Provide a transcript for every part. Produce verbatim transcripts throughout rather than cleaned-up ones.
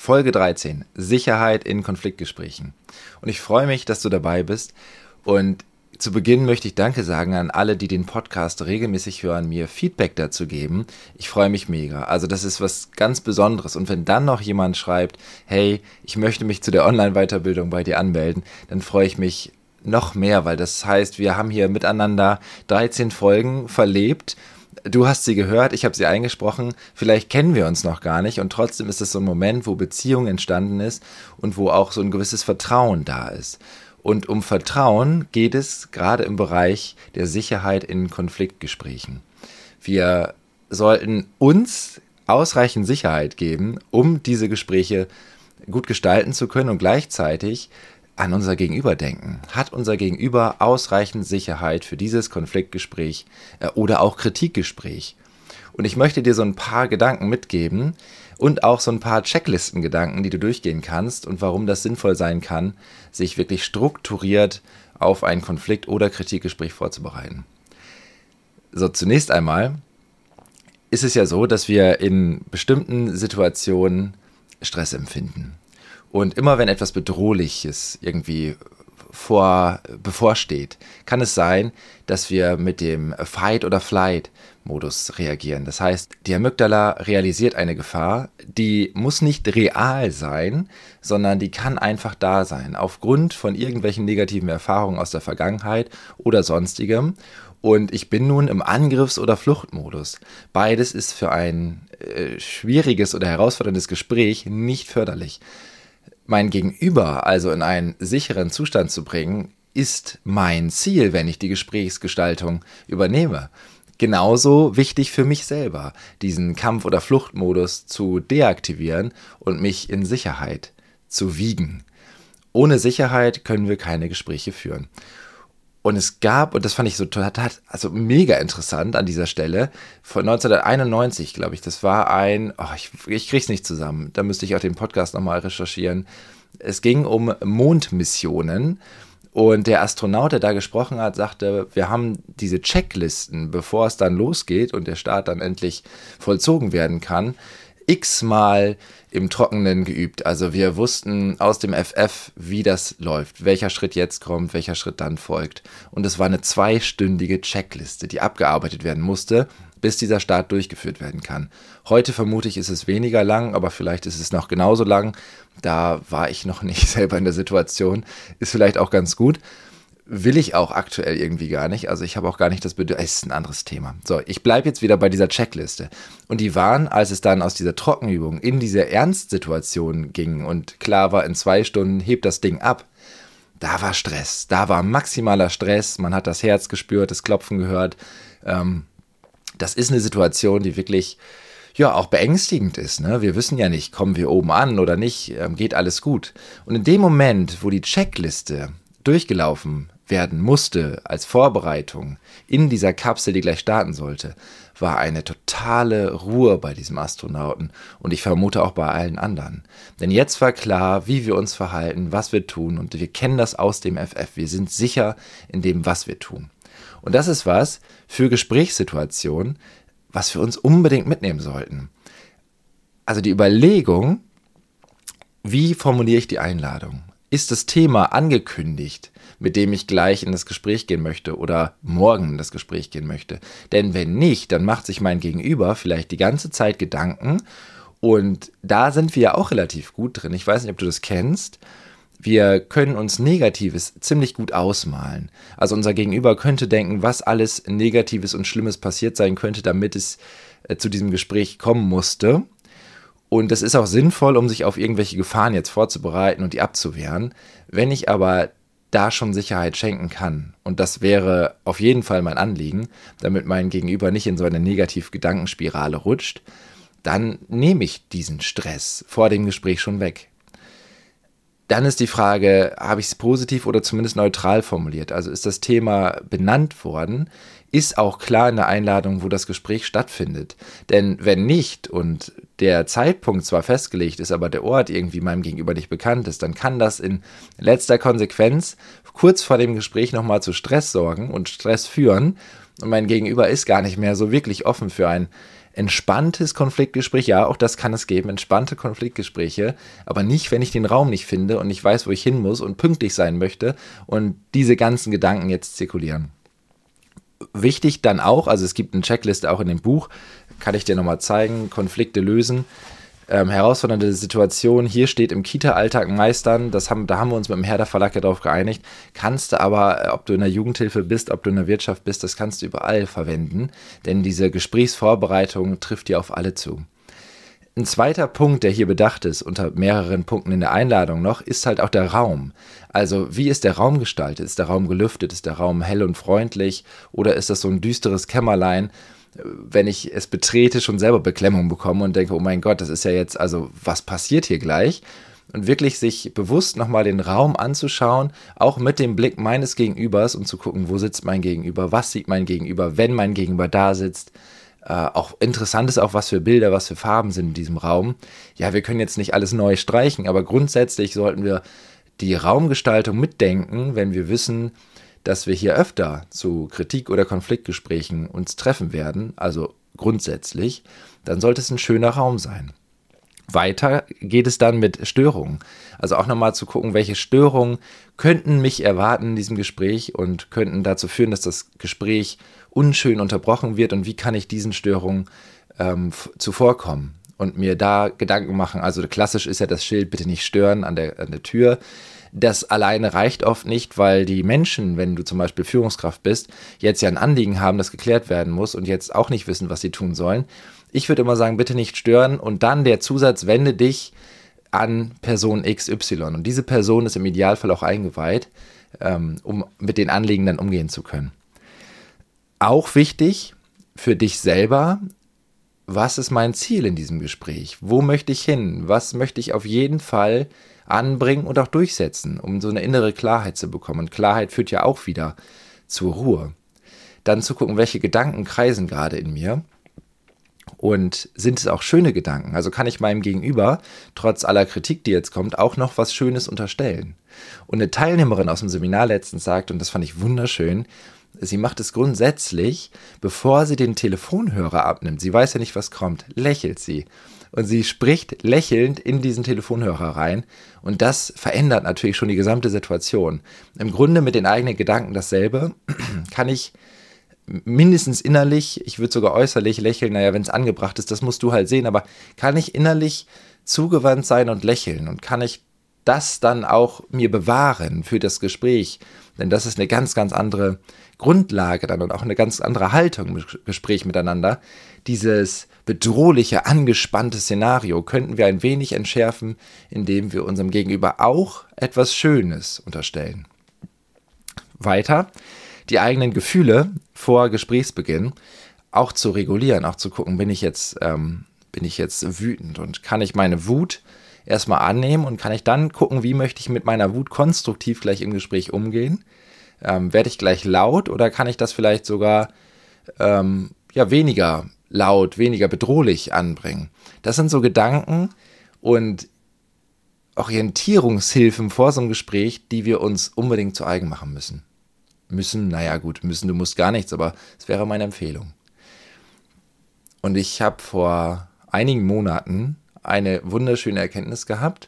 Folge dreizehn, Sicherheit in Konfliktgesprächen. Und ich freue mich, dass du dabei bist. Und zu Beginn möchte ich Danke sagen an alle, die den Podcast regelmäßig hören, mir Feedback dazu geben. Ich freue mich mega. Also das ist was ganz Besonderes. Und wenn dann noch jemand schreibt, hey, ich möchte mich zu der Online-Weiterbildung bei dir anmelden, dann freue ich mich noch mehr, weil das heißt, wir haben hier miteinander dreizehn Folgen verlebt. Du hast sie gehört, ich habe sie eingesprochen, vielleicht kennen wir uns noch gar nicht und trotzdem ist es so ein Moment, wo Beziehung entstanden ist und wo auch so ein gewisses Vertrauen da ist. Und um Vertrauen geht es gerade im Bereich der Sicherheit in Konfliktgesprächen. Wir sollten uns ausreichend Sicherheit geben, um diese Gespräche gut gestalten zu können und gleichzeitig an unser Gegenüber denken. Hat unser Gegenüber ausreichend Sicherheit für dieses Konfliktgespräch äh, oder auch Kritikgespräch? Und ich möchte dir so ein paar Gedanken mitgeben und auch so ein paar Checklistengedanken, die du durchgehen kannst und warum das sinnvoll sein kann, sich wirklich strukturiert auf ein Konflikt- oder Kritikgespräch vorzubereiten. So, zunächst einmal ist es ja so, dass wir in bestimmten Situationen Stress empfinden. Und immer wenn etwas Bedrohliches irgendwie vor, bevorsteht, kann es sein, dass wir mit dem Fight- oder Flight-Modus reagieren. Das heißt, die Amygdala realisiert eine Gefahr, die muss nicht real sein, sondern die kann einfach da sein, aufgrund von irgendwelchen negativen Erfahrungen aus der Vergangenheit oder sonstigem. Und ich bin nun im Angriffs- oder Fluchtmodus. Beides ist für ein äh, schwieriges oder herausforderndes Gespräch nicht förderlich. Mein Gegenüber also in einen sicheren Zustand zu bringen, ist mein Ziel, wenn ich die Gesprächsgestaltung übernehme. Genauso wichtig für mich selber, diesen Kampf- oder Fluchtmodus zu deaktivieren und mich in Sicherheit zu wiegen. Ohne Sicherheit können wir keine Gespräche führen. Und es gab, und das fand ich so total, also mega interessant an dieser Stelle, von neunzehnhunderteinundneunzig, glaube ich, das war ein, oh, ich, ich krieg's nicht zusammen, da müsste ich auch den Podcast nochmal recherchieren. Es ging um Mondmissionen und der Astronaut, der da gesprochen hat, sagte, wir haben diese Checklisten, bevor es dann losgeht und der Start dann endlich vollzogen werden kann, x-mal im Trockenen geübt. Also wir wussten aus dem F F, wie das läuft, welcher Schritt jetzt kommt, welcher Schritt dann folgt. Und es war eine zweistündige Checkliste, die abgearbeitet werden musste, bis dieser Start durchgeführt werden kann. Heute vermute ich, ist es weniger lang, aber vielleicht ist es noch genauso lang. Da war ich noch nicht selber in der Situation. Ist vielleicht auch ganz gut. Will ich auch aktuell irgendwie gar nicht. Also ich habe auch gar nicht das Bedürfnis, es ist ein anderes Thema. So, ich bleibe jetzt wieder bei dieser Checkliste. Und die waren, als es dann aus dieser Trockenübung in diese Ernstsituation ging und klar war, in zwei Stunden hebt das Ding ab, da war Stress. Da war maximaler Stress. Man hat das Herz gespürt, das Klopfen gehört. Ähm, das ist eine Situation, die wirklich ja auch beängstigend ist. Ne? Wir wissen ja nicht, kommen wir oben an oder nicht, ähm, geht alles gut. Und in dem Moment, wo die Checkliste durchgelaufen werden musste als Vorbereitung in dieser Kapsel, die gleich starten sollte, war eine totale Ruhe bei diesem Astronauten und ich vermute auch bei allen anderen. Denn jetzt war klar, wie wir uns verhalten, was wir tun und wir kennen das aus dem F F. Wir sind sicher in dem, was wir tun. Und das ist was für Gesprächssituationen, was wir uns unbedingt mitnehmen sollten. Also die Überlegung, wie formuliere ich die Einladung? Ist das Thema angekündigt, mit dem ich gleich in das Gespräch gehen möchte oder morgen in das Gespräch gehen möchte? Denn wenn nicht, dann macht sich mein Gegenüber vielleicht die ganze Zeit Gedanken und da sind wir ja auch relativ gut drin. Ich weiß nicht, ob du das kennst. Wir können uns Negatives ziemlich gut ausmalen. Also unser Gegenüber könnte denken, was alles Negatives und Schlimmes passiert sein könnte, damit es äh, zu diesem Gespräch kommen musste. Und das ist auch sinnvoll, um sich auf irgendwelche Gefahren jetzt vorzubereiten und die abzuwehren. Wenn ich aber da schon Sicherheit schenken kann, und das wäre auf jeden Fall mein Anliegen, damit mein Gegenüber nicht in so eine Negativ-Gedankenspirale rutscht, dann nehme ich diesen Stress vor dem Gespräch schon weg. Dann ist die Frage, habe ich es positiv oder zumindest neutral formuliert? Also ist das Thema benannt worden? Ist auch klar in der Einladung, wo das Gespräch stattfindet? Denn wenn nicht und der Zeitpunkt zwar festgelegt ist, aber der Ort irgendwie meinem Gegenüber nicht bekannt ist, dann kann das in letzter Konsequenz kurz vor dem Gespräch nochmal zu Stress sorgen und Stress führen. Und mein Gegenüber ist gar nicht mehr so wirklich offen für ein Entspanntes Konfliktgespräch, ja, auch das kann es geben, entspannte Konfliktgespräche, aber nicht, wenn ich den Raum nicht finde und nicht weiß, wo ich hin muss und pünktlich sein möchte und diese ganzen Gedanken jetzt zirkulieren. Wichtig dann auch, also es gibt eine Checkliste auch in dem Buch, kann ich dir nochmal zeigen, Konflikte lösen, ähm, herausfordernde Situation, hier steht im Kita-Alltag meistern, das haben, da haben wir uns mit dem Herder Verlag ja darauf geeinigt, kannst du aber, ob du in der Jugendhilfe bist, ob du in der Wirtschaft bist, das kannst du überall verwenden, denn diese Gesprächsvorbereitung trifft dir auf alle zu. Ein zweiter Punkt, der hier bedacht ist, unter mehreren Punkten in der Einladung noch, ist halt auch der Raum. Also wie ist der Raum gestaltet? Ist der Raum gelüftet? Ist der Raum hell und freundlich? Oder ist das so ein düsteres Kämmerlein, wenn ich es betrete, schon selber Beklemmung bekomme und denke, oh mein Gott, das ist ja jetzt, also was passiert hier gleich? Und wirklich sich bewusst nochmal den Raum anzuschauen, auch mit dem Blick meines Gegenübers und zu gucken, wo sitzt mein Gegenüber, was sieht mein Gegenüber, wenn mein Gegenüber da sitzt. Äh, auch interessant ist auch, was für Bilder, was für Farben sind in diesem Raum. Ja, wir können jetzt nicht alles neu streichen, aber grundsätzlich sollten wir die Raumgestaltung mitdenken, wenn wir wissen, dass wir hier öfter zu Kritik- oder Konfliktgesprächen uns treffen werden, also grundsätzlich, dann sollte es ein schöner Raum sein. Weiter geht es dann mit Störungen. Also auch nochmal zu gucken, welche Störungen könnten mich erwarten in diesem Gespräch und könnten dazu führen, dass das Gespräch unschön unterbrochen wird und wie kann ich diesen Störungen ähm, zuvorkommen und mir da Gedanken machen. Also klassisch ist ja das Schild, bitte nicht stören an der, an der Tür. Das alleine reicht oft nicht, weil die Menschen, wenn du zum Beispiel Führungskraft bist, jetzt ja ein Anliegen haben, das geklärt werden muss und jetzt auch nicht wissen, was sie tun sollen. Ich würde immer sagen, bitte nicht stören und dann der Zusatz, wende dich an Person X Y. Und diese Person ist im Idealfall auch eingeweiht, ähm, um mit den Anliegen dann umgehen zu können. Auch wichtig für dich selber, was ist mein Ziel in diesem Gespräch? Wo möchte ich hin? Was möchte ich auf jeden Fall anbringen und auch durchsetzen, um so eine innere Klarheit zu bekommen? Und Klarheit führt ja auch wieder zur Ruhe. Dann zu gucken, welche Gedanken kreisen gerade in mir. Und sind es auch schöne Gedanken? Also kann ich meinem Gegenüber, trotz aller Kritik, die jetzt kommt, auch noch was Schönes unterstellen? Und eine Teilnehmerin aus dem Seminar letztens sagt, und das fand ich wunderschön, sie macht es grundsätzlich, bevor sie den Telefonhörer abnimmt, sie weiß ja nicht, was kommt, lächelt sie. Und sie spricht lächelnd in diesen Telefonhörer rein. Und das verändert natürlich schon die gesamte Situation. Im Grunde mit den eigenen Gedanken dasselbe, kann ich mindestens innerlich, ich würde sogar äußerlich lächeln, naja, wenn es angebracht ist, das musst du halt sehen, aber kann ich innerlich zugewandt sein und lächeln und kann ich das dann auch mir bewahren für das Gespräch, denn das ist eine ganz, ganz andere Grundlage dann und auch eine ganz andere Haltung im Gespräch miteinander. Dieses bedrohliche, angespannte Szenario könnten wir ein wenig entschärfen, indem wir unserem Gegenüber auch etwas Schönes unterstellen. Weiter, die eigenen Gefühle vor Gesprächsbeginn auch zu regulieren, auch zu gucken, bin ich jetzt, ähm, bin ich jetzt wütend und kann ich meine Wut erstmal annehmen und kann ich dann gucken, wie möchte ich mit meiner Wut konstruktiv gleich im Gespräch umgehen? Ähm, werde ich gleich laut oder kann ich das vielleicht sogar ähm, ja, weniger laut, weniger bedrohlich anbringen? Das sind so Gedanken und Orientierungshilfen vor so einem Gespräch, die wir uns unbedingt zu eigen machen müssen. Müssen, naja gut, müssen, du musst gar nichts, aber es wäre meine Empfehlung. Und ich habe vor einigen Monaten eine wunderschöne Erkenntnis gehabt,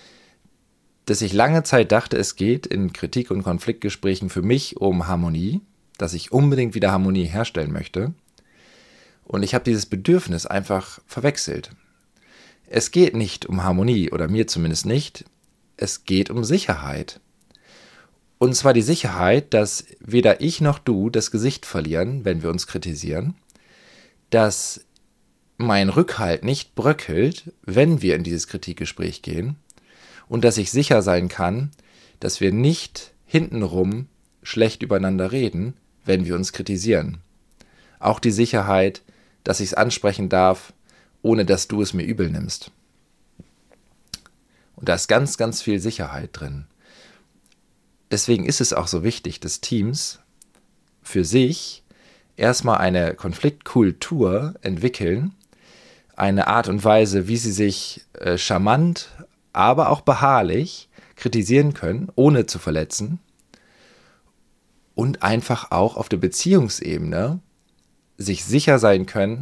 dass ich lange Zeit dachte, es geht in Kritik- und Konfliktgesprächen für mich um Harmonie, dass ich unbedingt wieder Harmonie herstellen möchte. Und ich habe dieses Bedürfnis einfach verwechselt. Es geht nicht um Harmonie, oder mir zumindest nicht, es geht um Sicherheit. Und zwar die Sicherheit, dass weder ich noch du das Gesicht verlieren, wenn wir uns kritisieren, dass mein Rückhalt nicht bröckelt, wenn wir in dieses Kritikgespräch gehen und dass ich sicher sein kann, dass wir nicht hintenrum schlecht übereinander reden, wenn wir uns kritisieren. Auch die Sicherheit, dass ich es ansprechen darf, ohne dass du es mir übel nimmst. Und da ist ganz, ganz viel Sicherheit drin. Deswegen ist es auch so wichtig, dass Teams für sich erstmal eine Konfliktkultur entwickeln, eine Art und Weise, wie sie sich äh, charmant, aber auch beharrlich kritisieren können, ohne zu verletzen und einfach auch auf der Beziehungsebene sich sicher sein können,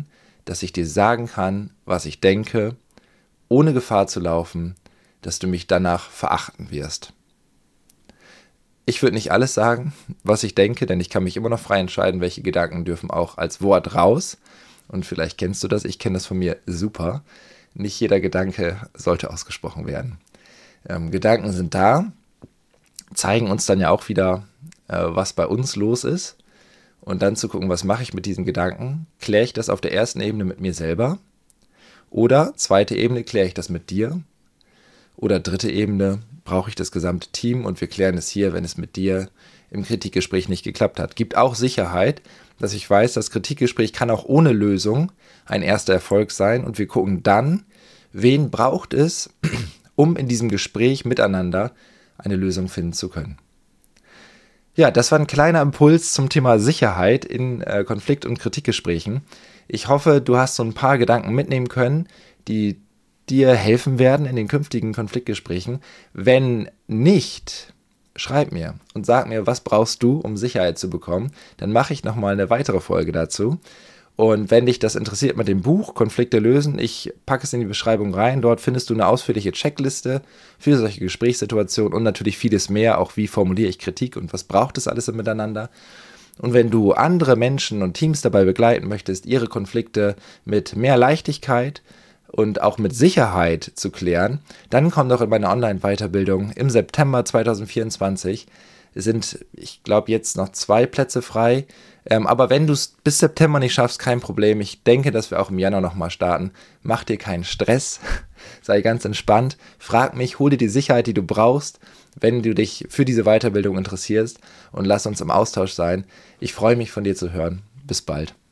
dass ich dir sagen kann, was ich denke, ohne Gefahr zu laufen, dass du mich danach verachten wirst. Ich würde nicht alles sagen, was ich denke, denn ich kann mich immer noch frei entscheiden, welche Gedanken dürfen auch als Wort raus. Und vielleicht kennst du das, ich kenne das von mir super. Nicht jeder Gedanke sollte ausgesprochen werden. Ähm, Gedanken sind da, zeigen uns dann ja auch wieder, äh, was bei uns los ist. Und dann zu gucken, was mache ich mit diesen Gedanken? Kläre ich das auf der ersten Ebene mit mir selber? Oder zweite Ebene, kläre ich das mit dir? Oder dritte Ebene, brauche ich das gesamte Team und wir klären es hier, wenn es mit dir im Kritikgespräch nicht geklappt hat. Gibt auch Sicherheit, dass ich weiß, das Kritikgespräch kann auch ohne Lösung ein erster Erfolg sein und wir gucken dann, wen braucht es, um in diesem Gespräch miteinander eine Lösung finden zu können. Ja, das war ein kleiner Impuls zum Thema Sicherheit in äh, Konflikt- und Kritikgesprächen. Ich hoffe, du hast so ein paar Gedanken mitnehmen können, die dir helfen werden in den künftigen Konfliktgesprächen. Wenn nicht, schreib mir und sag mir, was brauchst du, um Sicherheit zu bekommen. Dann mache ich nochmal eine weitere Folge dazu. Und wenn dich das interessiert mit dem Buch Konflikte lösen, ich packe es in die Beschreibung rein. Dort findest du eine ausführliche Checkliste für solche Gesprächssituationen und natürlich vieles mehr, auch wie formuliere ich Kritik und was braucht es alles im Miteinander. Und wenn du andere Menschen und Teams dabei begleiten möchtest, ihre Konflikte mit mehr Leichtigkeit und auch mit Sicherheit zu klären, dann komm doch in meine Online-Weiterbildung im September zwanzig vierundzwanzig. Es sind, ich glaube, jetzt noch zwei Plätze frei. Ähm, aber wenn du es bis September nicht schaffst, kein Problem. Ich denke, dass wir auch im Januar nochmal starten. Mach dir keinen Stress. Sei ganz entspannt. Frag mich, hol dir die Sicherheit, die du brauchst, wenn du dich für diese Weiterbildung interessierst. Und lass uns im Austausch sein. Ich freue mich, von dir zu hören. Bis bald.